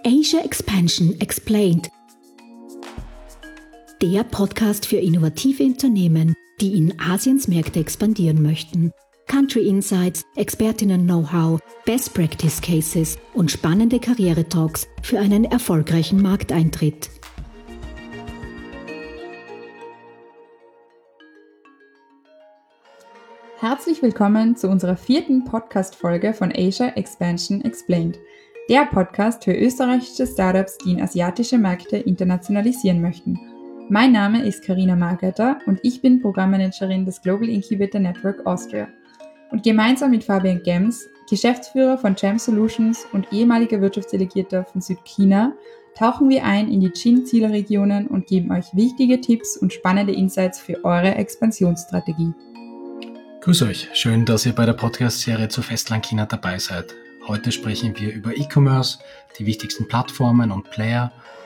Asia Expansion Explained. Der Podcast für innovative Unternehmen, die in Asiens Märkte expandieren möchten. Country Insights, Expertinnen-Know-how, Best Practice Cases und spannende Karriere-Talks für einen erfolgreichen Markteintritt. Herzlich willkommen zu unserer 4. Podcast-Folge von Asia Expansion Explained, der Podcast für österreichische Startups, die in asiatische Märkte internationalisieren möchten. Mein Name ist Karina Margater und ich bin Programmmanagerin des Global Incubator Network Austria. Und gemeinsam mit Fabian Gems, Geschäftsführer von Gem Solutions und ehemaliger Wirtschaftsdelegierter von Südchina, tauchen wir ein in die Chin-Zielregionen und geben euch wichtige Tipps und spannende Insights für eure Expansionsstrategie. Grüß euch, schön, dass ihr bei der Podcast-Serie zu Festlandchina dabei seid. Heute sprechen wir über E-Commerce, die wichtigsten Plattformen und Player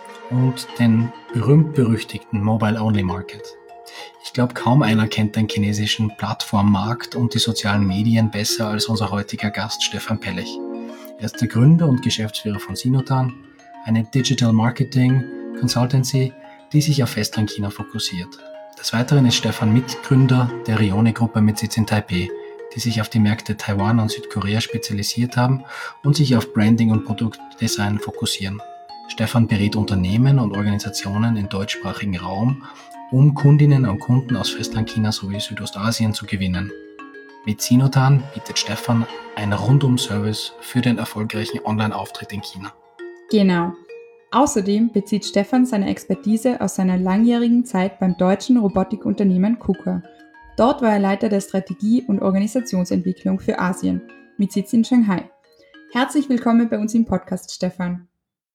und den berühmt-berüchtigten Mobile-Only-Market. Ich glaube, kaum einer kennt den chinesischen Plattformmarkt und die sozialen Medien besser als unser heutiger Gast Stefan Pelech. Er ist der Gründer und Geschäftsführer von Sinotan, eine Digital Marketing Consultancy, die sich auf Festlandchina fokussiert. Des Weiteren ist Stefan Mitgründer der Rione-Gruppe mit Sitz in Taipei, die sich auf die Märkte Taiwan und Südkorea spezialisiert haben und sich auf Branding und Produktdesign fokussieren. Stefan berät Unternehmen und Organisationen im deutschsprachigen Raum, um Kundinnen und Kunden aus Festlandchina sowie Südostasien zu gewinnen. Mit Sinotan bietet Stefan einen Rundum-Service für den erfolgreichen Online-Auftritt in China. Genau. Außerdem bezieht Stefan seine Expertise aus seiner langjährigen Zeit beim deutschen Robotikunternehmen KUKA. Dort war er Leiter der Strategie- und Organisationsentwicklung für Asien, mit Sitz in Shanghai. Herzlich willkommen bei uns im Podcast, Stefan.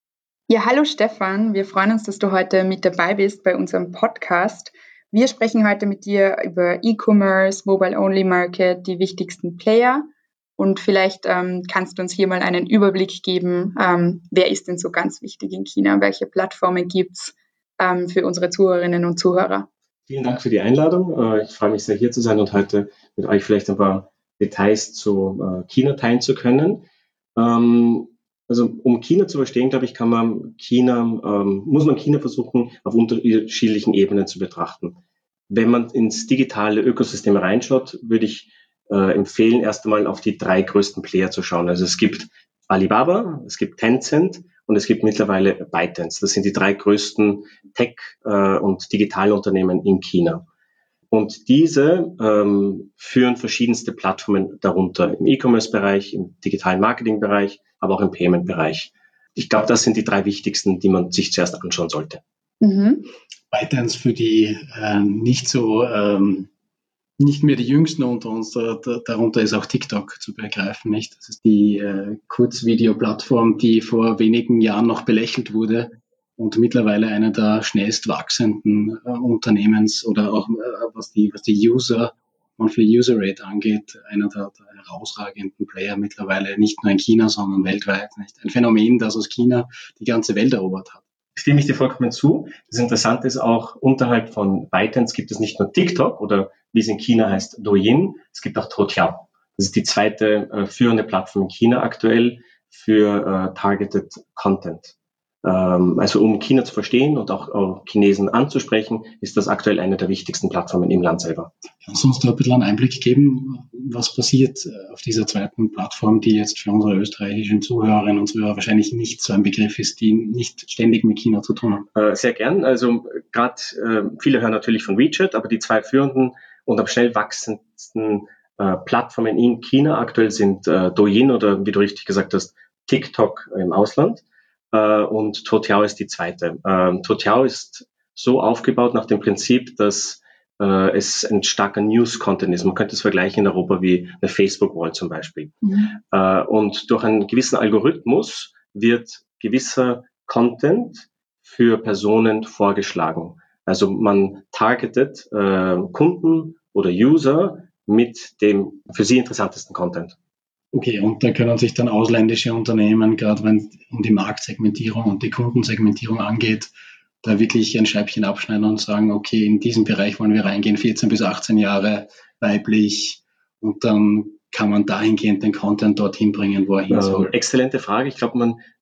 Ja, hallo Stefan, wir freuen uns, dass du heute mit dabei bist bei unserem Podcast. Wir sprechen heute mit dir über E-Commerce, Mobile-Only-Market, die wichtigsten Player. Und vielleicht kannst du uns hier mal einen Überblick geben, wer ist denn so ganz wichtig in China, welche Plattformen gibt es für unsere Zuhörerinnen und Zuhörer? Vielen Dank für die Einladung. Ich freue mich sehr, hier zu sein und heute mit euch vielleicht ein paar Details zu China teilen zu können. Also um China zu verstehen, glaube ich, muss man China versuchen, auf unterschiedlichen Ebenen zu betrachten. Wenn man ins digitale Ökosystem reinschaut, würde ich empfehlen, erst einmal auf die 3 größten Player zu schauen. Also es gibt Alibaba, es gibt Tencent und es gibt mittlerweile ByteDance. Das sind die 3 größten Tech- und Digitalunternehmen in China. Und diese führen verschiedenste Plattformen darunter im E-Commerce-Bereich, im digitalen Marketing-Bereich, aber auch im Payment-Bereich. Ich glaube, das sind die 3 wichtigsten, die man sich zuerst anschauen sollte. Mhm. ByteDance für die nicht mehr die Jüngsten unter uns, darunter ist auch TikTok zu begreifen, nicht? Das ist die Kurzvideoplattform, die vor wenigen Jahren noch belächelt wurde und mittlerweile einer der schnellst wachsenden Unternehmens oder auch was die Monthly User Rate angeht, einer der herausragenden Player mittlerweile, nicht nur in China, sondern weltweit, nicht? Ein Phänomen, das aus China die ganze Welt erobert hat. Stimme ich dir vollkommen zu. Das Interessante ist auch, unterhalb von ByteDance gibt es nicht nur TikTok oder wie es in China heißt, Douyin, es gibt auch Toutiao. Das ist die zweite führende Plattform in China aktuell für Targeted Content. Also um China zu verstehen und auch Chinesen anzusprechen, ist das aktuell eine der wichtigsten Plattformen im Land selber. Kannst du uns da ein bisschen einen Einblick geben, was passiert auf dieser zweiten Plattform, die jetzt für unsere österreichischen Zuhörerinnen und Zuhörer wahrscheinlich nicht so ein Begriff ist, die nicht ständig mit China zu tun haben? Sehr gern. Also gerade viele hören natürlich von WeChat, aber die 2 führenden und am schnell wachsendsten Plattformen in China aktuell sind Douyin oder wie du richtig gesagt hast, TikTok im Ausland. Und Toutiao ist die zweite. Toutiao ist so aufgebaut nach dem Prinzip, dass es ein starker News-Content ist. Man könnte es vergleichen in Europa wie eine Facebook-Wall zum Beispiel. Mhm. Und durch einen gewissen Algorithmus wird gewisser Content für Personen vorgeschlagen. Also man targetet Kunden oder User mit dem für sie interessantesten Content. Okay, und da können sich dann ausländische Unternehmen, gerade wenn es um die Marktsegmentierung und die Kundensegmentierung angeht, da wirklich ein Scheibchen abschneiden und sagen, okay, in diesen Bereich wollen wir reingehen, 14 bis 18 Jahre, weiblich, und dann kann man dahingehend den Content dorthin bringen, wo er hin soll. Exzellente Frage. Ich glaube, man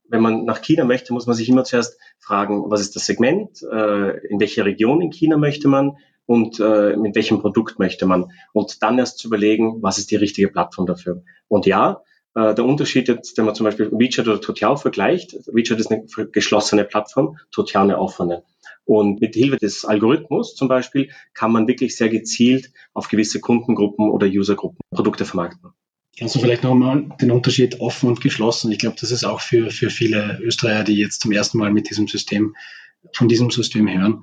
wenn man nach China möchte, muss man sich immer zuerst fragen, was ist das Segment, in welche Region in China möchte man und mit welchem Produkt möchte man. Und dann erst zu überlegen, was ist die richtige Plattform dafür. Und ja, der Unterschied jetzt, wenn man zum Beispiel WeChat oder Toutiao vergleicht, WeChat ist eine geschlossene Plattform, Toutiao eine offene. Und mit Hilfe des Algorithmus zum Beispiel kann man wirklich sehr gezielt auf gewisse Kundengruppen oder Usergruppen Produkte vermarkten. Kannst du vielleicht nochmal den Unterschied offen und geschlossen? Ich glaube, das ist auch für viele Österreicher, die jetzt zum ersten Mal von diesem System hören.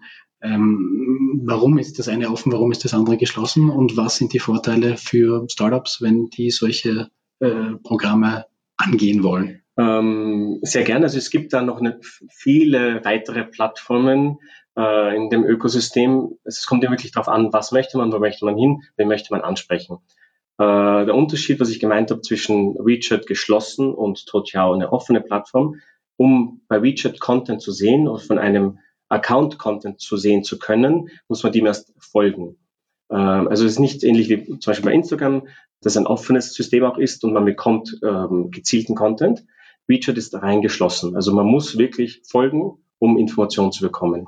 Warum ist das eine offen, warum ist das andere geschlossen und was sind die Vorteile für Startups, wenn die solche Programme angehen wollen? Sehr gerne. Also es gibt da noch viele weitere Plattformen in dem Ökosystem. Es kommt ja wirklich darauf an, was möchte man, wo möchte man hin, wen möchte man ansprechen. Der Unterschied, was ich gemeint habe, zwischen WeChat geschlossen und Toutiao eine offene Plattform, um bei WeChat Content zu sehen oder von einem Account Content zu sehen zu können, muss man dem erst folgen. Also es ist nicht ähnlich wie zum Beispiel bei Instagram, das ein offenes System auch ist und man bekommt gezielten Content. WeChat ist rein geschlossen. Also man muss wirklich folgen, um Informationen zu bekommen.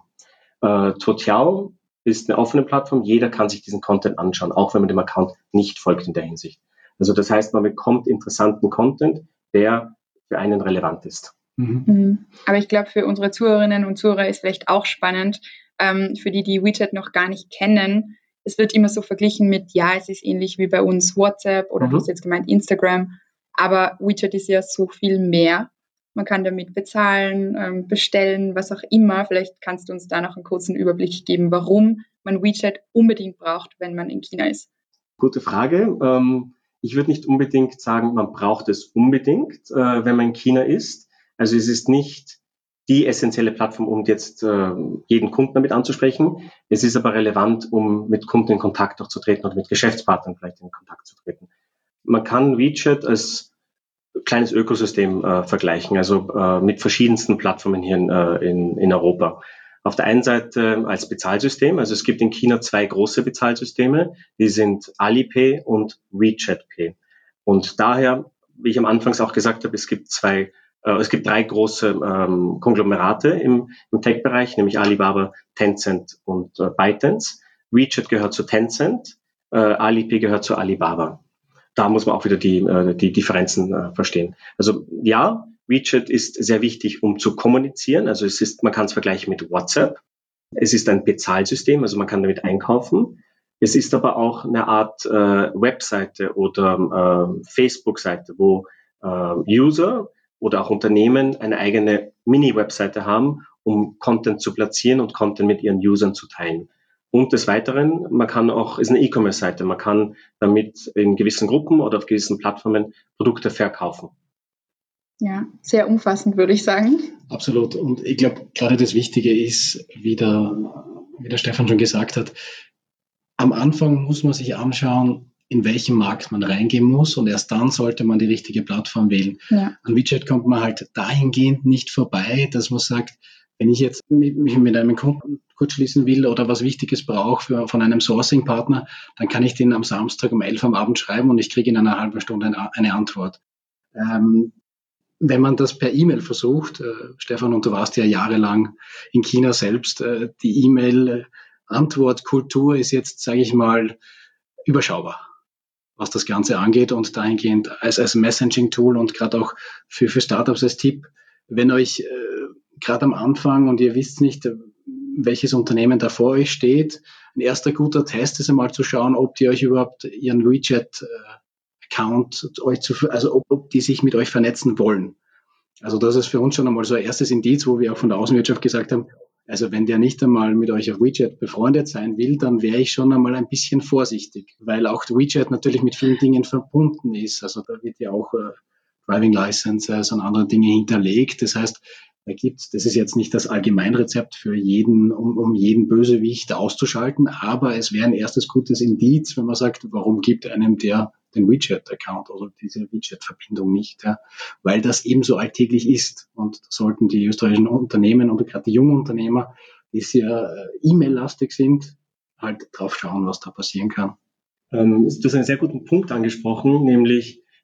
Toutiao ist eine offene Plattform. Jeder kann sich diesen Content anschauen, auch wenn man dem Account nicht folgt in der Hinsicht. Also das heißt, man bekommt interessanten Content, der für einen relevant ist. Aber ich glaube, für unsere Zuhörerinnen und Zuhörer ist vielleicht auch spannend, für die WeChat noch gar nicht kennen. Es wird immer so verglichen mit, ja, es ist ähnlich wie bei uns WhatsApp oder du hast jetzt gemeint Instagram. Aber WeChat ist ja so viel mehr. Man kann damit bezahlen, bestellen, was auch immer. Vielleicht kannst du uns da noch einen kurzen Überblick geben, warum man WeChat unbedingt braucht, wenn man in China ist. Gute Frage. Ich würde nicht unbedingt sagen, man braucht es unbedingt, wenn man in China ist. Also es ist nicht die essentielle Plattform, um jetzt jeden Kunden damit anzusprechen. Es ist aber relevant, um mit Kunden in Kontakt auch zu treten oder mit Geschäftspartnern vielleicht in Kontakt zu treten. Man kann WeChat als kleines Ökosystem vergleichen, also mit verschiedensten Plattformen hier in Europa. Auf der einen Seite als Bezahlsystem, also es gibt in China 2 große Bezahlsysteme, die sind Alipay und WeChat Pay. Und daher, wie ich am Anfangs auch gesagt habe, es gibt 3 große Konglomerate im Tech-Bereich, nämlich Alibaba, Tencent und ByteDance. WeChat gehört zu Tencent, Alipay gehört zu Alibaba. Da muss man auch wieder die Differenzen verstehen. Also ja, WeChat ist sehr wichtig, um zu kommunizieren. Also man kann es vergleichen mit WhatsApp. Es ist ein Bezahlsystem, also man kann damit einkaufen. Es ist aber auch eine Art Webseite oder Facebook-Seite, wo User oder auch Unternehmen eine eigene Mini-Webseite haben, um Content zu platzieren und Content mit ihren Usern zu teilen. Und des Weiteren, ist eine E-Commerce-Seite, man kann damit in gewissen Gruppen oder auf gewissen Plattformen Produkte verkaufen. Ja, sehr umfassend, würde ich sagen. Absolut. Und ich glaube, gerade das Wichtige ist, wie der Stefan schon gesagt hat, am Anfang muss man sich anschauen, in welchen Markt man reingehen muss und erst dann sollte man die richtige Plattform wählen. Ja. An WeChat kommt man halt dahingehend nicht vorbei, dass man sagt, wenn ich jetzt mich mit einem Kunden kurz schließen will oder was Wichtiges brauche von einem Sourcing-Partner, dann kann ich den am Samstag um 11 am Abend schreiben und ich kriege in einer halben Stunde eine Antwort. Wenn man das per E-Mail versucht, Stefan, und du warst ja jahrelang in China selbst, die E-Mail-Antwortkultur ist jetzt, sage ich mal, überschaubar, was das Ganze angeht und dahingehend als Messaging-Tool und gerade auch für Startups als Tipp, wenn euch gerade am Anfang und ihr wisst nicht, welches Unternehmen da vor euch steht, ein erster guter Test ist einmal zu schauen, ob die euch überhaupt ihren WeChat-Account ob die sich mit euch vernetzen wollen. Also das ist für uns schon einmal so ein erstes Indiz, wo wir auch von der Außenwirtschaft gesagt haben, also wenn der nicht einmal mit euch auf WeChat befreundet sein will, dann wäre ich schon einmal ein bisschen vorsichtig, weil auch WeChat natürlich mit vielen Dingen verbunden ist. Also da wird ja auch Driving Licenses und andere Dinge hinterlegt. Das heißt, das ist jetzt nicht das Allgemeinrezept für jeden, um jeden Bösewicht auszuschalten, aber es wäre ein erstes gutes Indiz, wenn man sagt, warum gibt einem der den WeChat-Account oder diese WeChat-Verbindung nicht, ja? Weil das eben so alltäglich ist und da sollten die österreichischen Unternehmen und gerade die jungen Unternehmer, die sehr E-Mail-lastig sind, halt drauf schauen, was da passieren kann. Du hast einen sehr guten Punkt angesprochen, nämlich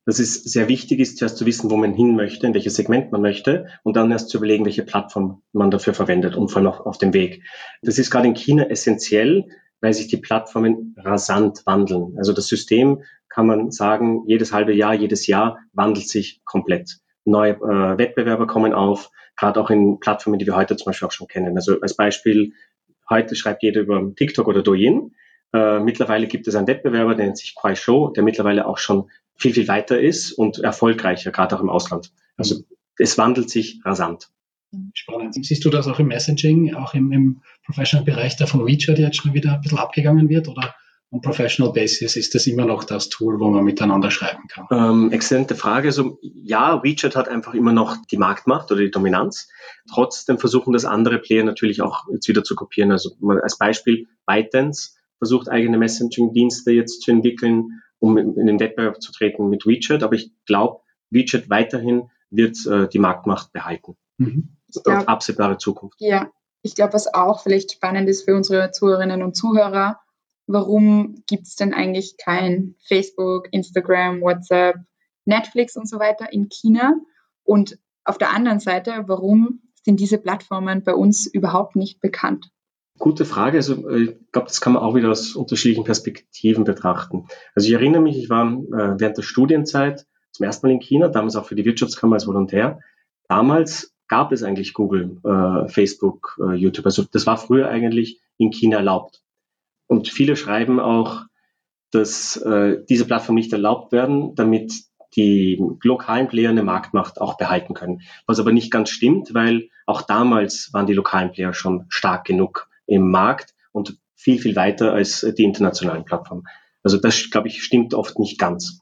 dass es sehr wichtig ist, zuerst zu wissen, wo man hin möchte, in welches Segment man möchte und dann erst zu überlegen, welche Plattform man dafür verwendet und vor allem auch auf dem Weg. Das ist gerade in China essentiell, weil sich die Plattformen rasant wandeln. Also das System, kann man sagen, jedes halbe Jahr, jedes Jahr wandelt sich komplett. Neue Wettbewerber kommen auf, gerade auch in Plattformen, die wir heute zum Beispiel auch schon kennen. Also als Beispiel, heute schreibt jeder über TikTok oder Douyin. Mittlerweile gibt es einen Wettbewerber, der nennt sich Kuaishou, der mittlerweile auch schon viel, viel weiter ist und erfolgreicher, gerade auch im Ausland. Also es wandelt sich rasant. Spannend. Siehst du das auch im Messaging, auch im Professional-Bereich, der von WeChat jetzt schon wieder ein bisschen abgegangen wird? Oder on Professional Basis ist das immer noch das Tool, wo man miteinander schreiben kann? Exzellente Frage. Also ja, WeChat hat einfach immer noch die Marktmacht oder die Dominanz. Trotzdem versuchen das andere Player natürlich auch jetzt wieder zu kopieren. Also als Beispiel ByteDance versucht eigene Messaging-Dienste jetzt zu entwickeln, um in den Wettbewerb zu treten mit WeChat. Aber ich glaube, WeChat weiterhin wird die Marktmacht behalten. Auf absehbare Zukunft. Ja, ich glaube, was auch vielleicht spannend ist für unsere Zuhörerinnen und Zuhörer, warum gibt es denn eigentlich kein Facebook, Instagram, WhatsApp, Netflix und so weiter in China? Und auf der anderen Seite, warum sind diese Plattformen bei uns überhaupt nicht bekannt? Gute Frage. Also ich glaube, das kann man auch wieder aus unterschiedlichen Perspektiven betrachten. Also ich erinnere mich, ich war während der Studienzeit zum ersten Mal in China, damals auch für die Wirtschaftskammer als Volontär. Damals gab es eigentlich Google, Facebook, YouTube. Also das war früher eigentlich in China erlaubt. Und viele schreiben auch, dass diese Plattformen nicht erlaubt werden, damit die lokalen Player eine Marktmacht auch behalten können. Was aber nicht ganz stimmt, weil auch damals waren die lokalen Player schon stark genug im Markt und viel, viel weiter als die internationalen Plattformen. Also das, glaube ich, stimmt oft nicht ganz.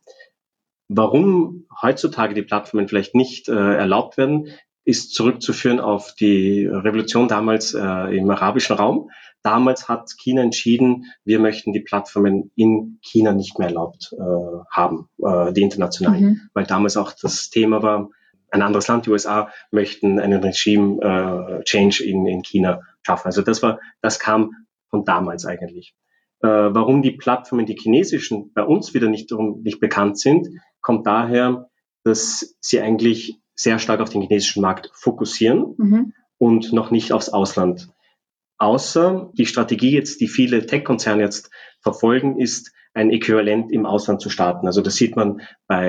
Warum heutzutage die Plattformen vielleicht nicht erlaubt werden, ist zurückzuführen auf die Revolution damals im arabischen Raum. Damals hat China entschieden, wir möchten die Plattformen in China nicht mehr erlaubt haben, die internationalen. Weil damals auch das Thema war, ein anderes Land, die USA, möchten einen Regime-Change in China schaffen. Also das kam von damals eigentlich. Warum die Plattformen, die chinesischen, bei uns wieder nicht bekannt sind, kommt daher, dass sie eigentlich sehr stark auf den chinesischen Markt fokussieren und noch nicht aufs Ausland. Außer die Strategie jetzt, die viele Tech-Konzerne jetzt verfolgen, ist, ein Äquivalent im Ausland zu starten. Also das sieht man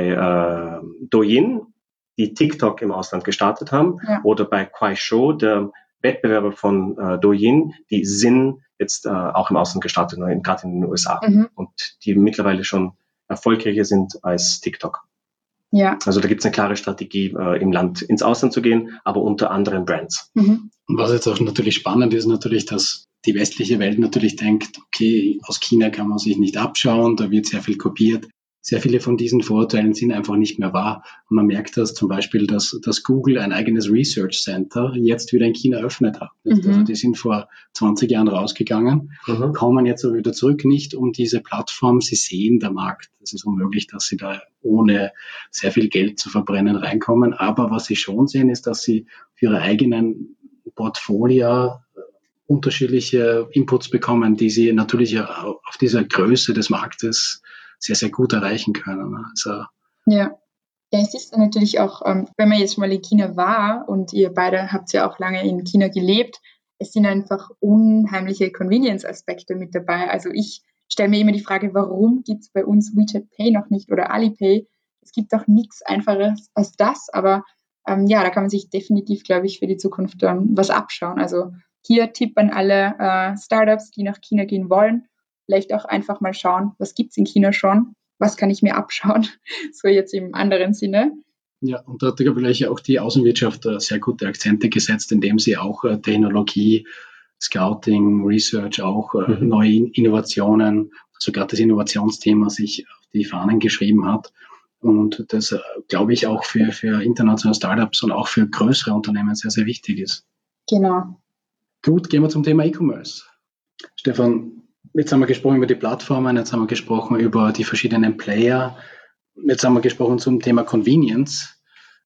bei Douyin, die TikTok im Ausland gestartet haben, oder bei Kuaishou, der Wettbewerber von Douyin, die Sinn jetzt auch im Ausland gestartet haben, gerade in den USA. Und die mittlerweile schon erfolgreicher sind als TikTok. Ja. Also da gibt es eine klare Strategie, im Land ins Ausland zu gehen, aber unter anderen Brands. Und was jetzt auch natürlich spannend ist, natürlich, dass die westliche Welt natürlich denkt, okay, aus China kann man sich nicht abschauen, da wird sehr viel kopiert. Sehr viele von diesen Vorurteilen sind einfach nicht mehr wahr. Und man merkt das zum Beispiel, dass Google ein eigenes Research Center jetzt wieder in China eröffnet hat. Also die sind vor 20 Jahren rausgegangen, kommen jetzt aber wieder zurück, nicht um diese Plattform. Sie sehen, der Markt, es ist unmöglich, dass sie da ohne sehr viel Geld zu verbrennen reinkommen. Aber was sie schon sehen, ist, dass sie für ihre eigenen Portfolio unterschiedliche Inputs bekommen, die sie natürlich auf dieser Größe des Marktes sehr, sehr gut erreichen können. Also, ja, es ist natürlich auch, wenn man jetzt mal in China war und ihr beide habt ja auch lange in China gelebt, es sind einfach unheimliche Convenience-Aspekte mit dabei. Also ich stelle mir immer die Frage, warum gibt es bei uns WeChat Pay noch nicht oder Alipay? Es gibt doch nichts Einfaches als das, aber da kann man sich definitiv, glaube ich, für die Zukunft was abschauen. Also hier Tipp an alle Startups, die nach China gehen wollen, vielleicht auch einfach mal schauen, was gibt es in China schon, was kann ich mir abschauen, so jetzt im anderen Sinne. Ja, und da hat vielleicht auch die Außenwirtschaft sehr gute Akzente gesetzt, indem sie auch Technologie, Scouting, Research, auch neue Innovationen, also gerade das Innovationsthema sich auf die Fahnen geschrieben hat. Und das, glaube ich, auch für internationale Startups und auch für größere Unternehmen sehr, sehr wichtig ist. Genau. Gut, gehen wir zum Thema E-Commerce. Stefan, jetzt haben wir gesprochen über die Plattformen, jetzt haben wir gesprochen über die verschiedenen Player, jetzt haben wir gesprochen zum Thema Convenience.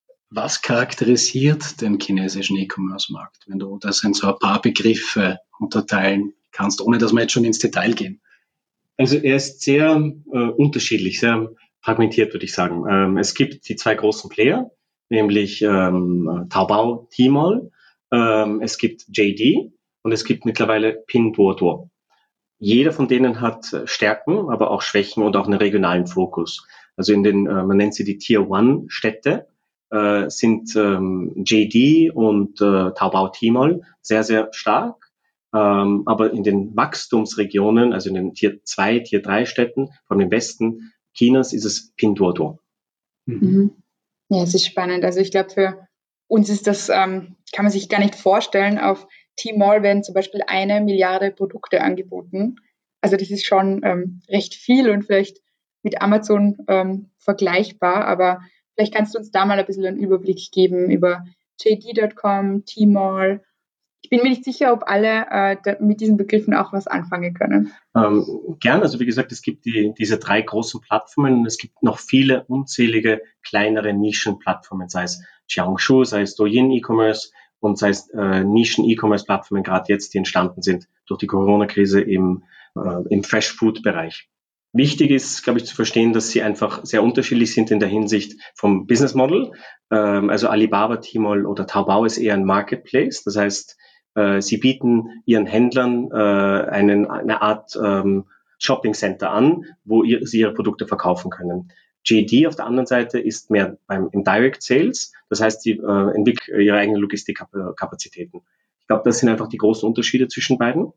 Was charakterisiert den chinesischen E-Commerce-Markt, wenn du das in so ein paar Begriffe unterteilen kannst, ohne dass wir jetzt schon ins Detail gehen? Also er ist sehr unterschiedlich, sehr fragmentiert, würde ich sagen. Es gibt die 2 großen Player, nämlich Taobao, Tmall, es gibt JD und es gibt mittlerweile Pinduoduo. Jeder von denen hat Stärken, aber auch Schwächen und auch einen regionalen Fokus. Also man nennt sie die Tier-1-Städte, sind JD und Taobao Tmall sehr, sehr stark. Aber in den Wachstumsregionen, also in den Tier-2, Tier-3 Städten, von dem Westen Chinas, ist es Pinduoduo. Mhm. Ja, es ist spannend. Also ich glaube, für uns ist das, kann man sich gar nicht vorstellen. Auf Tmall werden zum Beispiel 1 Milliarde Produkte angeboten. Also das ist schon recht viel und vielleicht mit Amazon vergleichbar. Aber vielleicht kannst du uns da mal ein bisschen einen Überblick geben über JD.com, Tmall. Ich bin mir nicht sicher, ob alle mit diesen Begriffen auch was anfangen können. Gern, also wie gesagt, es gibt diese 3 großen Plattformen und es gibt noch viele unzählige kleinere Nischenplattformen, sei es Xiaohongshu, sei es Douyin E-Commerce und sei es Nischen-E-Commerce-Plattformen, gerade jetzt, die entstanden sind durch die Corona-Krise im Fresh-Food-Bereich. Wichtig ist, glaube ich, zu verstehen, dass sie einfach sehr unterschiedlich sind in der Hinsicht vom Business Model. Also Alibaba, Tmall oder Taobao ist eher ein Marketplace, das heißt, sie bieten ihren Händlern eine Art Shopping Center an, wo sie ihre Produkte verkaufen können. JD auf der anderen Seite ist mehr im Direct Sales, das heißt, sie entwickeln ihre eigenen Logistikkapazitäten. Ich glaube, das sind einfach die großen Unterschiede zwischen beiden.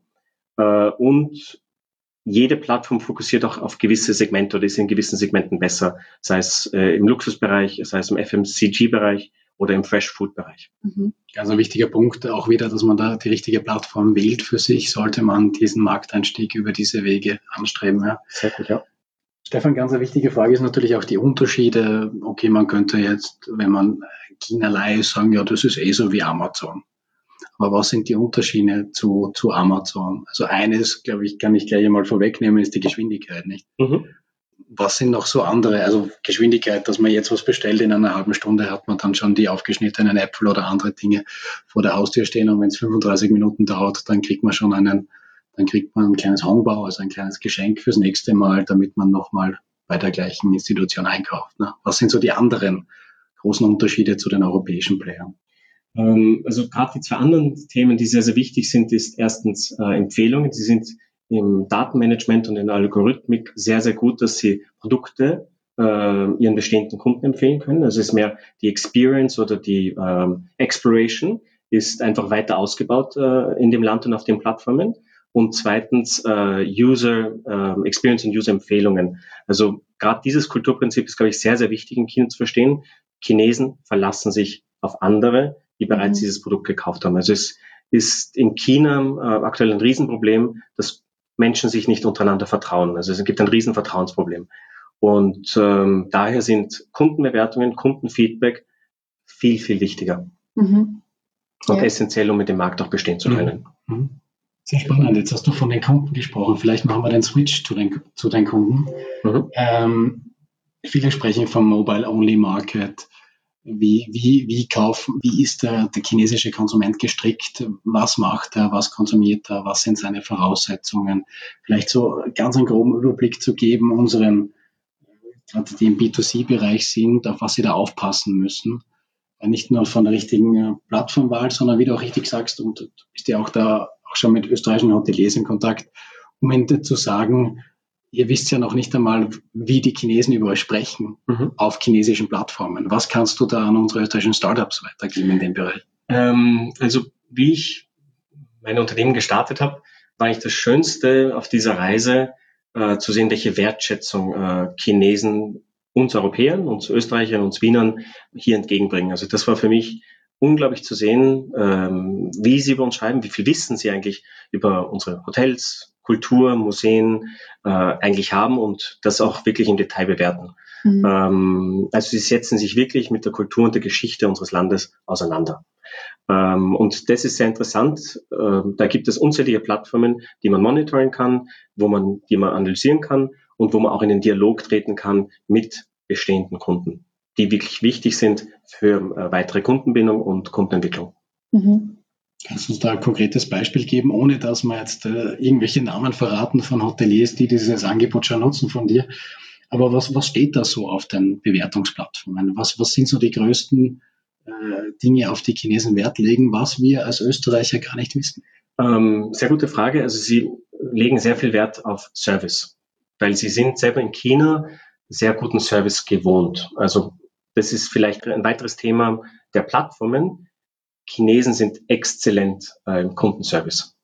Und jede Plattform fokussiert auch auf gewisse Segmente oder ist in gewissen Segmenten besser, sei es im Luxusbereich, sei es im FMCG-Bereich oder im Fresh-Food-Bereich. Mhm. Ganz ein wichtiger Punkt auch wieder, dass man da die richtige Plattform wählt für sich, sollte man diesen Markteinstieg über diese Wege anstreben. Ja. Sehr gut, ja. Stefan, ganz eine wichtige Frage ist natürlich auch die Unterschiede. Okay, man könnte jetzt, wenn man China-Lei ist, sagen, ja, das ist so wie Amazon. Aber was sind die Unterschiede zu Amazon? Also eines, glaube ich, kann ich gleich einmal vorwegnehmen, ist die Geschwindigkeit, nicht? Mhm. Was sind noch so andere, also Geschwindigkeit, dass man jetzt was bestellt, in einer halben Stunde hat man dann schon die aufgeschnittenen Äpfel oder andere Dinge vor der Haustür stehen und wenn es 35 Minuten dauert, dann kriegt man ein kleines Hongbao, also ein kleines Geschenk fürs nächste Mal, damit man nochmal bei der gleichen Institution einkauft. Ne? Was sind so die anderen großen Unterschiede zu den europäischen Playern? Also gerade die 2 anderen Themen, die sehr, sehr wichtig sind, ist erstens Empfehlungen. Sie sind im Datenmanagement und in der Algorithmik sehr, sehr gut, dass sie Produkte ihren bestehenden Kunden empfehlen können. Also es ist mehr die Experience oder die Exploration ist einfach weiter ausgebaut in dem Land und auf den Plattformen. Und zweitens User Experience und User Empfehlungen. Also gerade dieses Kulturprinzip ist, glaube ich, sehr, sehr wichtig in China zu verstehen. Chinesen verlassen sich auf andere, die bereits dieses Produkt gekauft haben. Also es ist in China aktuell ein Riesenproblem, dass Menschen sich nicht untereinander vertrauen. Also es gibt ein Riesenvertrauensproblem. Und daher sind Kundenbewertungen, Kundenfeedback viel, viel wichtiger. Und essentiell, um mit dem Markt auch bestehen zu können. Mhm. Sehr spannend. Jetzt hast du von den Kunden gesprochen. Vielleicht machen wir den Switch zu den Kunden. Mhm. Viele sprechen vom Mobile-Only-Market. Wie ist der chinesische Konsument gestrickt? Was macht er? Was konsumiert er? Was sind seine Voraussetzungen? Vielleicht so ganz einen groben Überblick zu geben, gerade die im B2C-Bereich sind, auf was sie da aufpassen müssen. Nicht nur von der richtigen Plattformwahl, sondern wie du auch richtig sagst, und du bist ja auch schon mit österreichischen Hoteliers in Kontakt, um ihnen zu sagen, ihr wisst ja noch nicht einmal, wie die Chinesen über euch sprechen auf chinesischen Plattformen. Was kannst du da an unsere österreichischen Startups weitergeben in dem Bereich? Also wie ich mein Unternehmen gestartet habe, war eigentlich das Schönste auf dieser Reise zu sehen, welche Wertschätzung Chinesen uns Europäern, uns Österreichern, uns Wienern hier entgegenbringen. Also das war für mich unglaublich zu sehen, wie sie über uns schreiben, wie viel Wissen sie eigentlich über unsere Hotels, Kultur, Museen eigentlich haben und das auch wirklich im Detail bewerten. Also sie setzen sich wirklich mit der Kultur und der Geschichte unseres Landes auseinander. Und das ist sehr interessant. Da gibt es unzählige Plattformen, die man monitoren kann, die man analysieren kann und wo man auch in den Dialog treten kann mit bestehenden Kunden, die wirklich wichtig sind für weitere Kundenbindung und Kundenentwicklung. Kannst du uns da ein konkretes Beispiel geben, ohne dass wir jetzt irgendwelche Namen verraten von Hoteliers, die dieses Angebot schon nutzen von dir? Aber was steht da so auf den Bewertungsplattformen? Was sind so die größten Dinge, auf die Chinesen Wert legen, was wir als Österreicher gar nicht wissen? Sehr gute Frage. Also sie legen sehr viel Wert auf Service, weil sie sind selber in China sehr guten Service gewohnt. Also das ist vielleicht ein weiteres Thema der Plattformen. Chinesen sind exzellent im Kundenservice.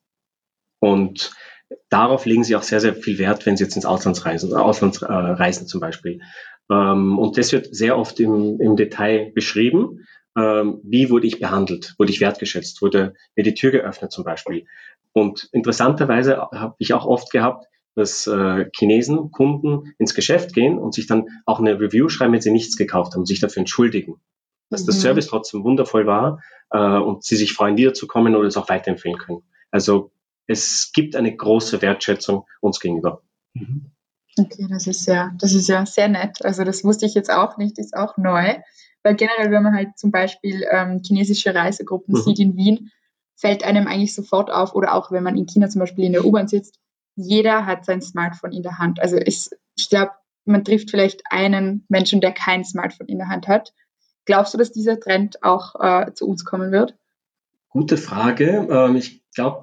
Und darauf legen sie auch sehr, sehr viel Wert, wenn sie jetzt ins Ausland reisen zum Beispiel. Und das wird sehr oft im Detail beschrieben. Wie wurde ich behandelt? Wurde ich wertgeschätzt? Wurde mir die Tür geöffnet zum Beispiel? Und interessanterweise habe ich auch oft gehabt, dass Chinesen, Kunden ins Geschäft gehen und sich dann auch eine Review schreiben, wenn sie nichts gekauft haben und sich dafür entschuldigen. Dass der Service trotzdem wundervoll war und sie sich freuen, wiederzukommen oder es auch weiterempfehlen können. Also es gibt eine große Wertschätzung uns gegenüber. Okay, das ist ja sehr nett. Also das wusste ich jetzt auch nicht, ist auch neu. Weil generell, wenn man halt zum Beispiel chinesische Reisegruppen sieht in Wien, fällt einem eigentlich sofort auf, oder auch wenn man in China zum Beispiel in der U-Bahn sitzt, jeder hat sein Smartphone in der Hand. Also ich glaube, man trifft vielleicht einen Menschen, der kein Smartphone in der Hand hat. Glaubst du, dass dieser Trend auch zu uns kommen wird? Gute Frage. Ich glaube,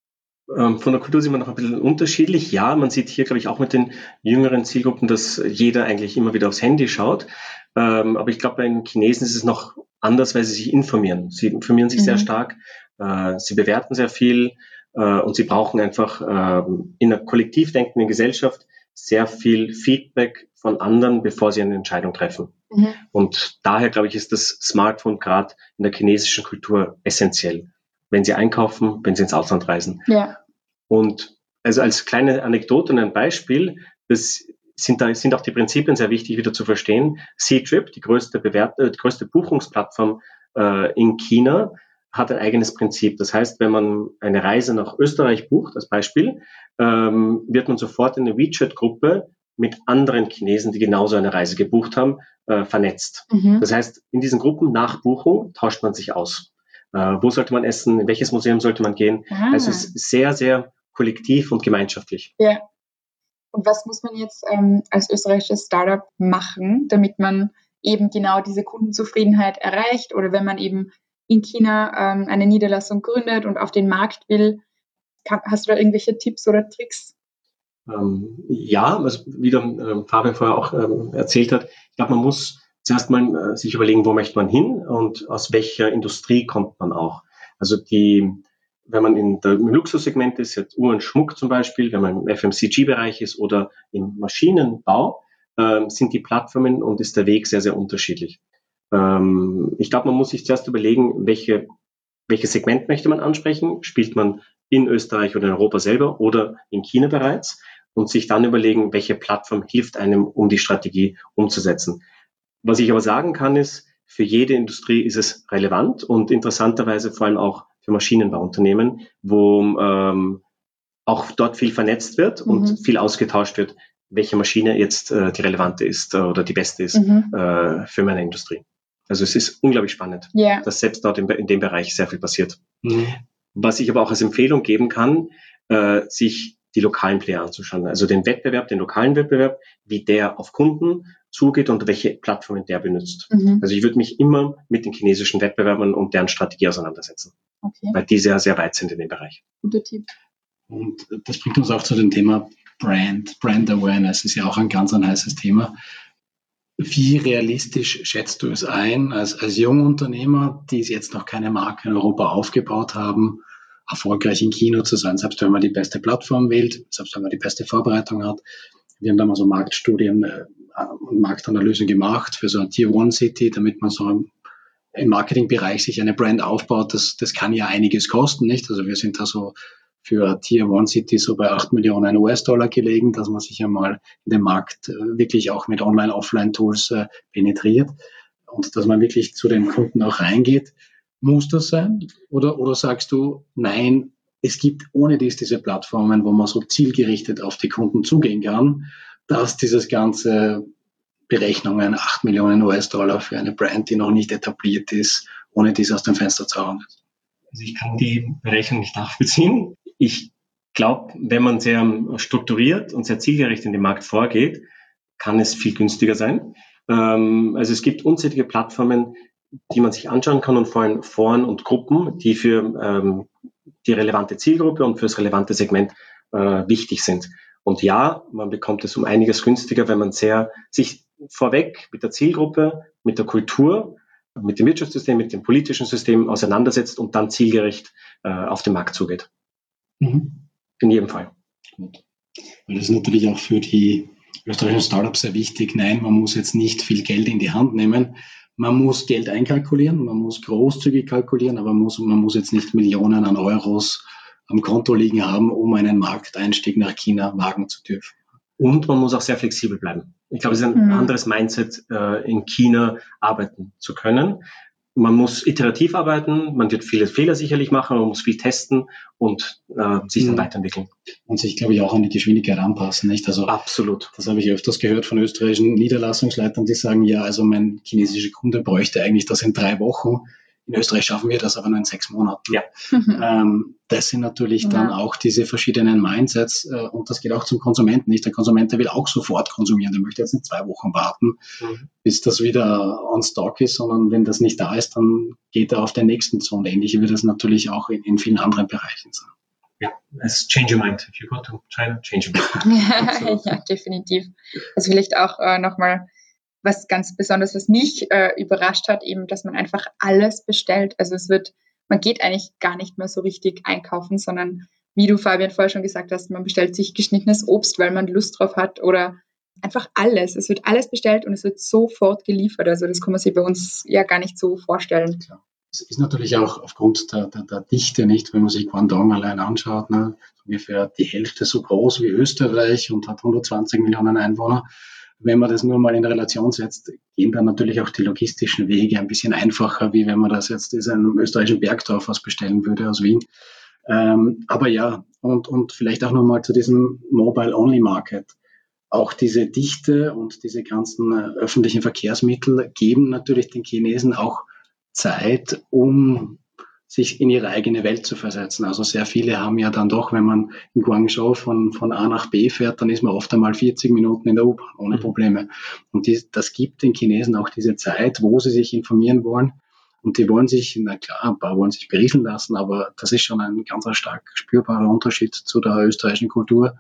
von der Kultur sind wir noch ein bisschen unterschiedlich. Ja, man sieht hier, glaube ich, auch mit den jüngeren Zielgruppen, dass jeder eigentlich immer wieder aufs Handy schaut. Aber ich glaube, bei den Chinesen ist es noch anders, weil sie sich informieren. Sie informieren sich sehr stark, sie bewerten sehr viel und sie brauchen einfach in einer kollektiv denkenden Gesellschaft sehr viel Feedback von anderen, bevor sie eine Entscheidung treffen. Und daher, glaube ich, ist das Smartphone gerade in der chinesischen Kultur essentiell. Wenn sie einkaufen, wenn sie ins Ausland reisen. Ja. Und also als kleine Anekdote und ein Beispiel, das sind auch die Prinzipien sehr wichtig wieder zu verstehen. Ctrip, die größte Buchungsplattform in China, hat ein eigenes Prinzip. Das heißt, wenn man eine Reise nach Österreich bucht, als Beispiel, wird man sofort in eine WeChat-Gruppe mit anderen Chinesen, die genauso eine Reise gebucht haben, vernetzt. Das heißt, in diesen Gruppen nach Buchung tauscht man sich aus. Wo sollte man essen? In welches Museum sollte man gehen? Also es ist sehr, sehr kollektiv und gemeinschaftlich. Ja. Und was muss man jetzt als österreichisches Startup machen, damit man eben genau diese Kundenzufriedenheit erreicht? Oder wenn man eben in China eine Niederlassung gründet und auf den Markt will, hast du da irgendwelche Tipps oder Tricks? Ja, also wie der Fabian vorher auch erzählt hat, ich glaube, man muss zuerst mal sich überlegen, wo möchte man hin und aus welcher Industrie kommt man auch. Also wenn man im Luxussegment ist, jetzt Uhr und Schmuck zum Beispiel, wenn man im FMCG-Bereich ist oder im Maschinenbau, sind die Plattformen und ist der Weg sehr, sehr unterschiedlich. Ich glaube, man muss sich zuerst überlegen, welches Segment möchte man ansprechen? Spielt man in Österreich oder in Europa selber oder in China bereits? Und sich dann überlegen, welche Plattform hilft einem, um die Strategie umzusetzen. Was ich aber sagen kann, ist, für jede Industrie ist es relevant und interessanterweise vor allem auch für Maschinenbauunternehmen, wo auch dort viel vernetzt wird und viel ausgetauscht wird, welche Maschine jetzt die relevante ist oder die beste ist für meine Industrie. Also es ist unglaublich spannend, dass selbst dort in dem Bereich sehr viel passiert. Was ich aber auch als Empfehlung geben kann, sich die lokalen Player anzuschauen. Also den lokalen Wettbewerb, wie der auf Kunden zugeht und welche Plattformen der benutzt. Also ich würde mich immer mit den chinesischen Wettbewerbern und deren Strategie auseinandersetzen. Weil die sehr, sehr weit sind in dem Bereich. Guter Tipp. Und das bringt uns auch zu dem Thema Brand Awareness ist ja auch ein ganz heißes Thema. Wie realistisch schätzt du es ein, als Jungunternehmer, die jetzt noch keine Marke in Europa aufgebaut haben, erfolgreich in China zu sein, selbst wenn man die beste Plattform wählt, selbst wenn man die beste Vorbereitung hat. Wir haben da mal so Marktstudien und Marktanalysen gemacht für so eine Tier-1-City, damit man so im Marketingbereich sich eine Brand aufbaut. Das kann ja einiges kosten, nicht? Also wir sind da so für Tier-1-City so bei 8 Millionen US-Dollar gelegen, dass man sich einmal in den Markt wirklich auch mit Online-Offline-Tools penetriert und dass man wirklich zu den Kunden auch reingeht. Muss das sein? Oder sagst du, nein, es gibt ohne diese Plattformen, wo man so zielgerichtet auf die Kunden zugehen kann, dass dieses ganze Berechnungen 8 Millionen US-Dollar für eine Brand, die noch nicht etabliert ist, ohne dies aus dem Fenster zu hauen? Also ich kann die Berechnung nicht nachvollziehen. Ich glaube, wenn man sehr strukturiert und sehr zielgerichtet in den Markt vorgeht, kann es viel günstiger sein. Also es gibt unzählige Plattformen, die man sich anschauen kann und vor allem Foren und Gruppen, die für die relevante Zielgruppe und für das relevante Segment wichtig sind. Und ja, man bekommt es um einiges günstiger, wenn man sich vorweg mit der Zielgruppe, mit der Kultur, mit dem Wirtschaftssystem, mit dem politischen System auseinandersetzt und dann zielgerecht auf den Markt zugeht. In jedem Fall. Gut. Weil das ist natürlich auch für die österreichischen Startups sehr wichtig. Nein, man muss jetzt nicht viel Geld in die Hand nehmen. Man muss Geld einkalkulieren, man muss großzügig kalkulieren, aber man muss jetzt nicht Millionen an Euros am Konto liegen haben, um einen Markteinstieg nach China wagen zu dürfen. Und man muss auch sehr flexibel bleiben. Ich glaube, es ist ein anderes Mindset, in China arbeiten zu können. Man muss iterativ arbeiten, man wird viele Fehler sicherlich machen, man muss viel testen und sich dann weiterentwickeln. Und sich, glaube ich, auch an die Geschwindigkeit anpassen, nicht? Also absolut. Das habe ich öfters gehört von österreichischen Niederlassungsleitern, die sagen, ja, also mein chinesischer Kunde bräuchte eigentlich das in 3 Wochen. In Österreich schaffen wir das aber nur in 6 Monaten. Ja. Das sind natürlich dann auch diese verschiedenen Mindsets und das geht auch zum Konsumenten nicht. Der Konsument, der will auch sofort konsumieren, der möchte jetzt nicht 2 Wochen warten, bis das wieder on stock ist, sondern wenn das nicht da ist, dann geht er auf den nächsten zu. Und ähnlich wird das natürlich auch in vielen anderen Bereichen sein. Ja, es change your mind. If you go to China, change your mind. Ja, definitiv. Also vielleicht auch nochmal was ganz Besonderes, was mich überrascht hat, eben, dass man einfach alles bestellt. Also man geht eigentlich gar nicht mehr so richtig einkaufen, sondern wie du, Fabian, vorher schon gesagt hast, man bestellt sich geschnittenes Obst, weil man Lust drauf hat oder einfach alles. Es wird alles bestellt und es wird sofort geliefert. Also das kann man sich bei uns ja gar nicht so vorstellen. Klar. Es ist natürlich auch aufgrund der Dichte nicht, wenn man sich Guangdong allein anschaut, ne, ungefähr die Hälfte so groß wie Österreich und hat 120 Millionen Einwohner. Wenn man das nur mal in Relation setzt, gehen dann natürlich auch die logistischen Wege ein bisschen einfacher, wie wenn man das jetzt in einem österreichischen Bergdorf was bestellen würde aus Wien. Aber ja, und vielleicht auch nochmal zu diesem Mobile-Only-Market. Auch diese Dichte und diese ganzen öffentlichen Verkehrsmittel geben natürlich den Chinesen auch Zeit, um sich in ihre eigene Welt zu versetzen. Also sehr viele haben ja dann doch, wenn man in Guangzhou von A nach B fährt, dann ist man oft einmal 40 Minuten in der U-Bahn ohne Probleme. Und das gibt den Chinesen auch diese Zeit, wo sie sich informieren wollen. Und die wollen sich, na klar, ein paar wollen sich berieseln lassen, aber das ist schon ein ganz stark spürbarer Unterschied zu der österreichischen Kultur,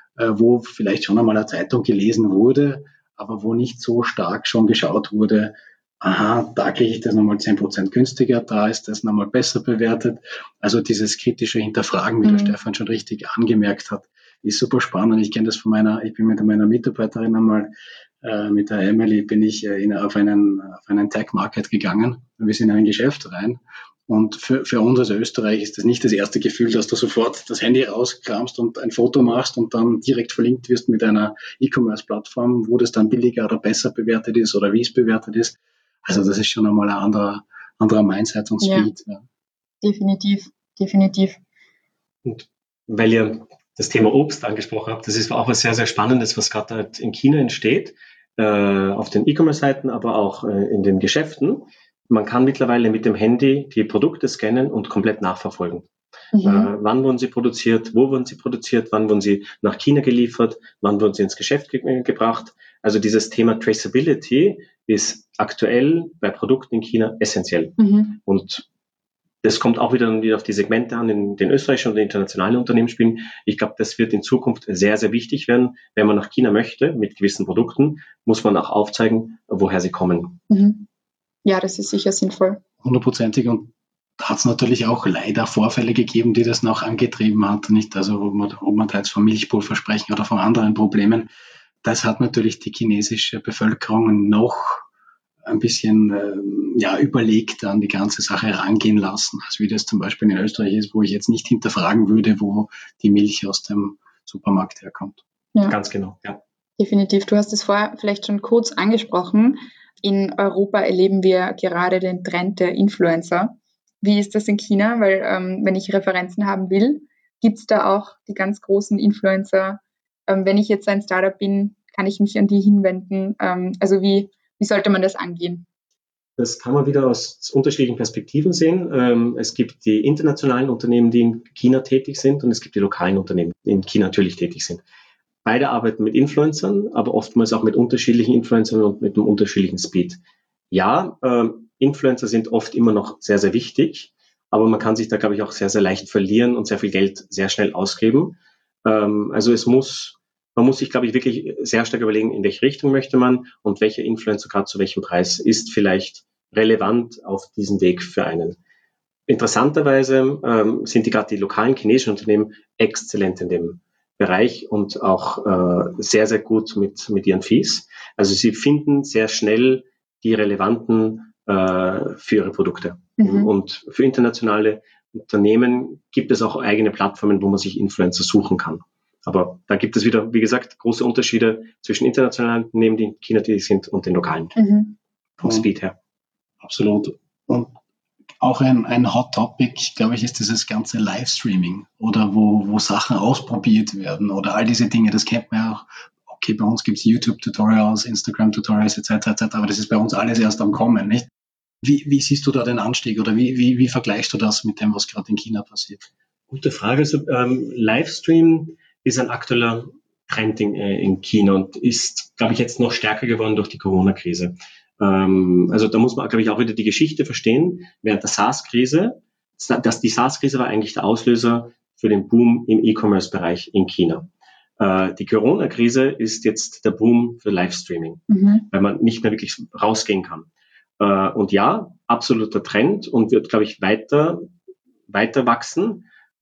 wo vielleicht schon einmal eine Zeitung gelesen wurde, aber wo nicht so stark schon geschaut wurde, aha, da kriege ich das nochmal 10% günstiger, da ist das nochmal besser bewertet. Also dieses kritische Hinterfragen, wie der Stefan schon richtig angemerkt hat, ist super spannend. Ich kenne das ich bin mit meiner Mitarbeiterin einmal, mit der Emily, bin ich auf einen Tech-Market gegangen. Wir sind in ein Geschäft rein. Und für uns als Österreich ist das nicht das erste Gefühl, dass du sofort das Handy rauskramst und ein Foto machst und dann direkt verlinkt wirst mit einer E-Commerce-Plattform, wo das dann billiger oder besser bewertet ist oder wie es bewertet ist. Also das ist schon einmal ein anderer Mindset und Speed. Ja. Definitiv. Und weil ihr das Thema Obst angesprochen habt, das ist auch was sehr, sehr Spannendes, was gerade in China entsteht, auf den E-Commerce-Seiten, aber auch in den Geschäften. Man kann mittlerweile mit dem Handy die Produkte scannen und komplett nachverfolgen. Wann wurden sie produziert, wo wurden sie produziert, wann wurden sie nach China geliefert, wann wurden sie ins Geschäft gebracht. Also dieses Thema Traceability ist aktuell bei Produkten in China essentiell. Und das kommt auch wieder auf die Segmente an, in den österreichischen und den internationalen Unternehmen spielen. Ich glaube, das wird in Zukunft sehr, sehr wichtig werden. Wenn man nach China möchte mit gewissen Produkten, muss man auch aufzeigen, woher sie kommen. Ja, das ist sicher sinnvoll. 100%ig. Und da hat es natürlich auch leider Vorfälle gegeben, die das noch angetrieben hat. Nicht? Also ob man da jetzt vom Milchpulver sprechen oder von anderen Problemen. Das hat natürlich die chinesische Bevölkerung noch ein bisschen überlegt an die ganze Sache herangehen lassen, als wie das zum Beispiel in Österreich ist, wo ich jetzt nicht hinterfragen würde, wo die Milch aus dem Supermarkt herkommt. Ja. Ganz genau, ja. Definitiv. Du hast es vorher vielleicht schon kurz angesprochen. In Europa erleben wir gerade den Trend der Influencer. Wie ist das in China? Weil wenn ich Referenzen haben will, gibt es da auch die ganz großen Influencer. Wenn ich jetzt ein Startup bin, kann ich mich an die hinwenden. Also wie sollte man das angehen? Das kann man wieder aus unterschiedlichen Perspektiven sehen. Es gibt die internationalen Unternehmen, die in China tätig sind, und es gibt die lokalen Unternehmen, die in China natürlich tätig sind. beide arbeiten mit Influencern, aber oftmals auch mit unterschiedlichen Influencern und mit einem unterschiedlichen Speed. Ja, Influencer sind oft immer noch sehr, sehr wichtig, aber man kann sich da, glaube ich, auch sehr, sehr leicht verlieren und sehr viel Geld sehr schnell ausgeben. Also man muss sich, glaube ich, wirklich sehr stark überlegen, in welche Richtung möchte man und welcher Influencer gerade zu welchem Preis ist vielleicht relevant auf diesem Weg für einen. Interessanterweise sind gerade die lokalen chinesischen Unternehmen exzellent in dem Bereich und auch sehr, sehr gut mit ihren Fees. Also sie finden sehr schnell die relevanten für ihre Produkte. Und für internationale Unternehmen gibt es auch eigene Plattformen, wo man sich Influencer suchen kann. Aber da gibt es wieder, wie gesagt, große Unterschiede zwischen internationalen Unternehmen, die in China tätig sind, und den lokalen. Vom Speed her. Absolut. Und auch ein Hot Topic, glaube ich, ist dieses ganze Livestreaming oder wo Sachen ausprobiert werden oder all diese Dinge. Das kennt man ja auch. Okay, bei uns gibt es YouTube-Tutorials, Instagram-Tutorials etc., aber das ist bei uns alles erst am Kommen, nicht? Wie siehst du da den Anstieg oder wie vergleichst du das mit dem, was gerade in China passiert? Gute Frage. Also, Livestream ist ein aktueller Trend in China und ist, glaube ich, jetzt noch stärker geworden durch die Corona-Krise. Also da muss man, glaube ich, auch wieder die Geschichte verstehen. Während der SARS-Krise, die SARS-Krise war eigentlich der Auslöser für den Boom im E-Commerce-Bereich in China. Die Corona-Krise ist jetzt der Boom für Livestreaming, weil man nicht mehr wirklich rausgehen kann. Und ja, absoluter Trend und wird, glaube ich, weiter wachsen,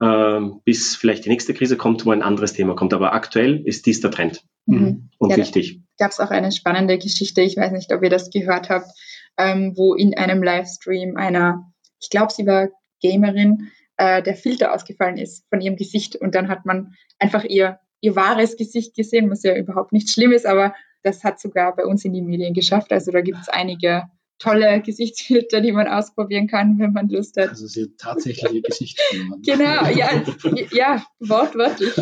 bis vielleicht die nächste Krise kommt, wo ein anderes Thema kommt. Aber aktuell ist dies der Trend und wichtig. Gab es auch eine spannende Geschichte, ich weiß nicht, ob ihr das gehört habt, wo in einem Livestream ich glaube, sie war Gamerin, der Filter ausgefallen ist von ihrem Gesicht und dann hat man einfach ihr wahres Gesicht gesehen, was ja überhaupt nicht schlimm ist, aber das hat sogar bei uns in die Medien geschafft. Also da gibt es einige tolle Gesichtsfilter, die man ausprobieren kann, wenn man Lust hat. Also sie tatsächliche Gesichtsfilter. Genau, ja, wortwörtlich.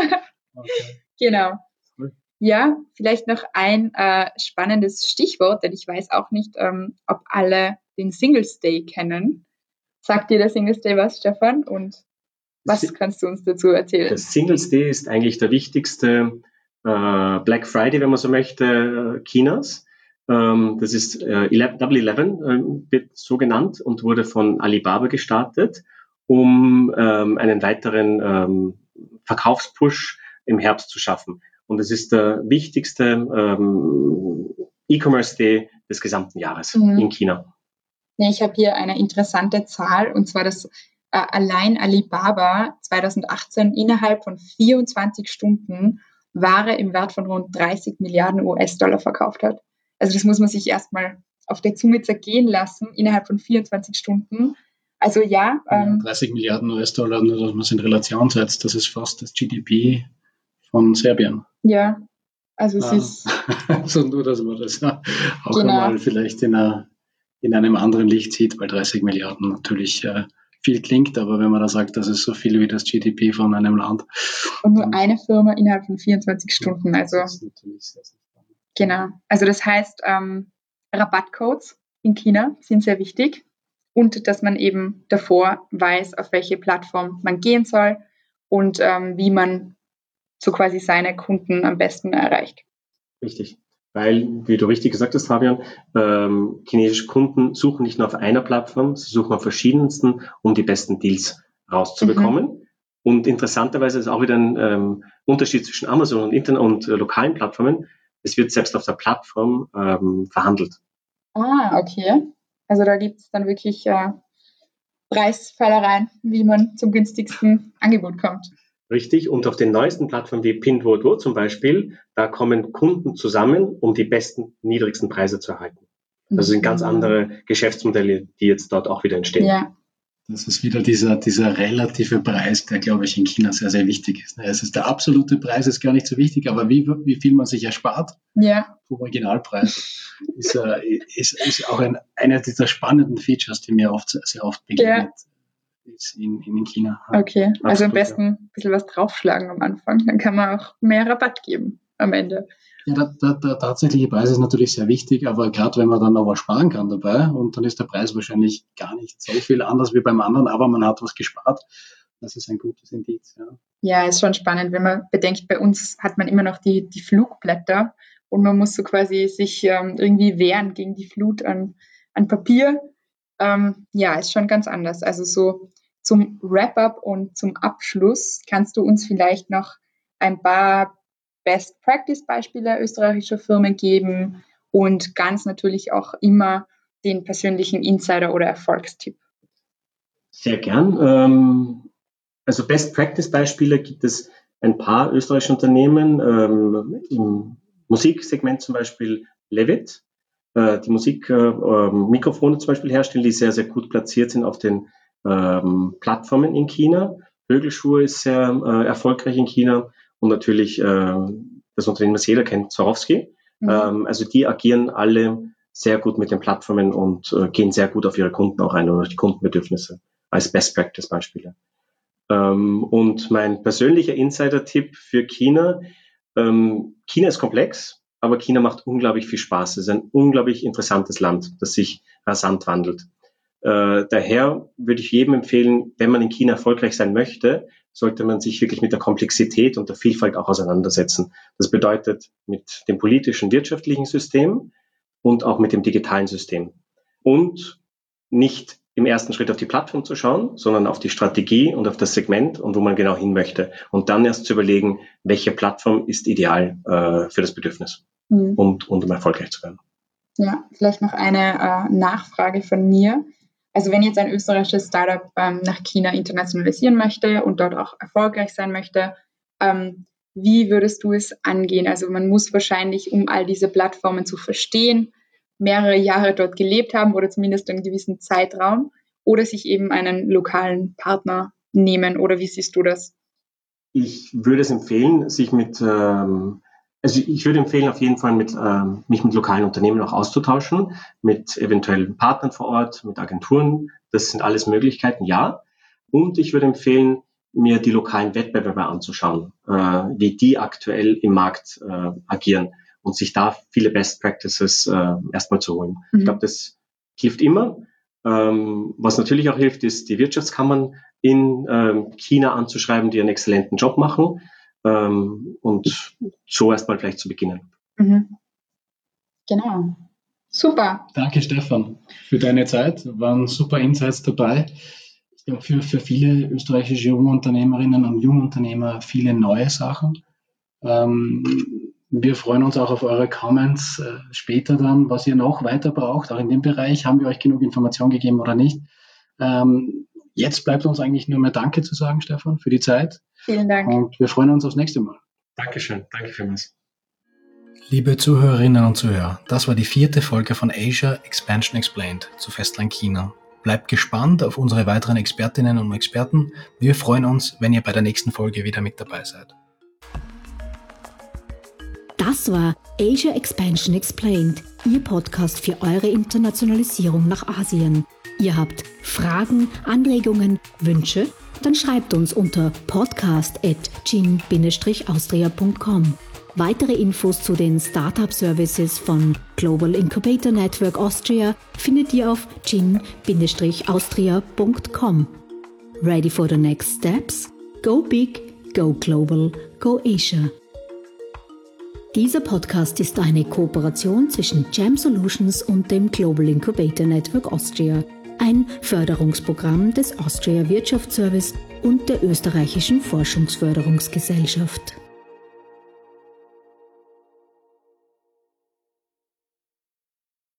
Okay. Genau. Ja, vielleicht noch ein spannendes Stichwort, denn ich weiß auch nicht, ob alle den Singles Day kennen. Sagt dir der Singles Day was, Stefan? Und was kannst du uns dazu erzählen? Der Singles Day ist eigentlich der wichtigste Black Friday, wenn man so möchte, Chinas. Das ist Double 11, wird so genannt und wurde von Alibaba gestartet, um einen weiteren Verkaufspush im Herbst zu schaffen. Und es ist der wichtigste E-Commerce Day des gesamten Jahres in China. Ja, ich habe hier eine interessante Zahl, und zwar, dass allein Alibaba 2018 innerhalb von 24 Stunden Ware im Wert von rund 30 Milliarden US-Dollar verkauft hat. Also das muss man sich erstmal auf der Zunge zergehen lassen, innerhalb von 24 Stunden. Also 30 Milliarden US-Dollar, nur dass man es in Relation setzt, das ist fast das GDP von Serbien. Ja, also es ist... Also nur, dass man das auch einmal vielleicht in einem anderen Licht sieht, weil 30 Milliarden natürlich viel klingt, aber wenn man da sagt, das ist so viel wie das GDP von einem Land. Und nur eine Firma innerhalb von 24 Stunden, also... Das ist natürlich sehr, sehr spannend. Genau, also das heißt, Rabattcodes in China sind sehr wichtig und dass man eben davor weiß, auf welche Plattform man gehen soll und wie man so quasi seine Kunden am besten erreicht. Richtig, weil, wie du richtig gesagt hast, Fabian, chinesische Kunden suchen nicht nur auf einer Plattform, sie suchen auf verschiedensten, um die besten Deals rauszubekommen. Und interessanterweise ist auch wieder ein Unterschied zwischen Amazon und lokalen Plattformen. Es wird selbst auf der Plattform verhandelt. Ah, okay. Also da gibt es dann wirklich Preisfallereien, wie man zum günstigsten Angebot kommt. Richtig. Und auf den neuesten Plattformen wie Pinduoduo zum Beispiel, da kommen Kunden zusammen, um die besten, niedrigsten Preise zu erhalten. Das sind ganz andere Geschäftsmodelle, die jetzt dort auch wieder entstehen. Ja. Das ist wieder dieser relative Preis, der, glaube ich, in China sehr, sehr wichtig ist. Es ist der absolute Preis, ist gar nicht so wichtig, aber wie viel man sich erspart vom Originalpreis, ist auch einer dieser spannenden Features, die mir sehr oft begegnet ist in China. Okay, also am besten ein bisschen was draufschlagen am Anfang, dann kann man auch mehr Rabatt geben am Ende. Ja, der tatsächliche Preis ist natürlich sehr wichtig, aber gerade wenn man dann noch was sparen kann dabei und dann ist der Preis wahrscheinlich gar nicht so viel anders wie beim anderen, aber man hat was gespart, Das ist ein gutes Indiz. Ja. Ja, ist schon spannend, wenn man bedenkt, bei uns hat man immer noch die Flugblätter und man muss so quasi sich irgendwie wehren gegen die Flut an Papier. Ja, ist schon ganz anders. Also so zum Wrap-up und zum Abschluss kannst du uns vielleicht noch ein paar Best-Practice-Beispiele österreichischer Firmen geben und ganz natürlich auch immer den persönlichen Insider- oder Erfolgstipp. Sehr gern. Also Best-Practice-Beispiele gibt es ein paar österreichische Unternehmen. Im Musiksegment zum Beispiel Levitt, die Musikmikrofone zum Beispiel herstellen, die sehr, sehr gut platziert sind auf den Plattformen in China. Högelschuhe ist sehr erfolgreich in China und natürlich das Unternehmen, das jeder kennt, Swarovski. Also die agieren alle sehr gut mit den Plattformen und gehen sehr gut auf ihre Kunden auch ein oder die Kundenbedürfnisse als Best-Practice-Beispiele. Und mein persönlicher Insider-Tipp für China, China ist komplex, aber China macht unglaublich viel Spaß. Es ist ein unglaublich interessantes Land, das sich rasant wandelt. Daher würde ich jedem empfehlen, wenn man in China erfolgreich sein möchte, sollte man sich wirklich mit der Komplexität und der Vielfalt auch auseinandersetzen. Das bedeutet mit dem politischen, wirtschaftlichen System und auch mit dem digitalen System. Und nicht im ersten Schritt auf die Plattform zu schauen, sondern auf die Strategie und auf das Segment und wo man genau hin möchte. Und dann erst zu überlegen, welche Plattform ist ideal für das Bedürfnis und um erfolgreich zu werden. Ja, vielleicht noch eine Nachfrage von mir. Also wenn jetzt ein österreichisches Startup nach China internationalisieren möchte und dort auch erfolgreich sein möchte, wie würdest du es angehen? Also man muss wahrscheinlich, um all diese Plattformen zu verstehen, mehrere Jahre dort gelebt haben oder zumindest einen gewissen Zeitraum oder sich eben einen lokalen Partner nehmen. Oder wie siehst du das? Ich würde es empfehlen, ich würde empfehlen, auf jeden Fall mich mit lokalen Unternehmen auch auszutauschen, mit eventuellen Partnern vor Ort, mit Agenturen. Das sind alles Möglichkeiten, ja. Und ich würde empfehlen, mir die lokalen Wettbewerber anzuschauen, wie die aktuell im Markt agieren und sich da viele Best Practices erstmal zu holen. Ich glaube, das hilft immer. Was natürlich auch hilft, ist, die Wirtschaftskammern in China anzuschreiben, die einen exzellenten Job machen. Und so erstmal vielleicht zu beginnen. Genau. Super. Danke, Stefan, für deine Zeit. Waren super Insights dabei. Ich glaube, für viele österreichische Jungunternehmerinnen und Jungunternehmer viele neue Sachen. Wir freuen uns auch auf eure Comments später dann, was ihr noch weiter braucht. Auch in dem Bereich haben wir euch genug Informationen gegeben oder nicht. Jetzt bleibt uns eigentlich nur mehr Danke zu sagen, Stefan, für die Zeit. Vielen Dank. Und wir freuen uns aufs nächste Mal. Dankeschön. Danke vielmals. Liebe Zuhörerinnen und Zuhörer, das war die 4. Folge von Asia Expansion Explained zu Festland China. Bleibt gespannt auf unsere weiteren Expertinnen und Experten. Wir freuen uns, wenn ihr bei der nächsten Folge wieder mit dabei seid. Das war Asia Expansion Explained, Ihr Podcast für eure Internationalisierung nach Asien. Ihr habt Fragen, Anregungen, Wünsche? Dann schreibt uns unter podcast@jin-austria.com. Weitere Infos zu den Startup-Services von Global Incubator Network Austria findet ihr auf jin-austria.com. Ready for the next steps? Go big, go global, go Asia. Dieser Podcast ist eine Kooperation zwischen Jam Solutions und dem Global Incubator Network Austria, ein Förderungsprogramm des Austria Wirtschaftsservice und der österreichischen Forschungsförderungsgesellschaft.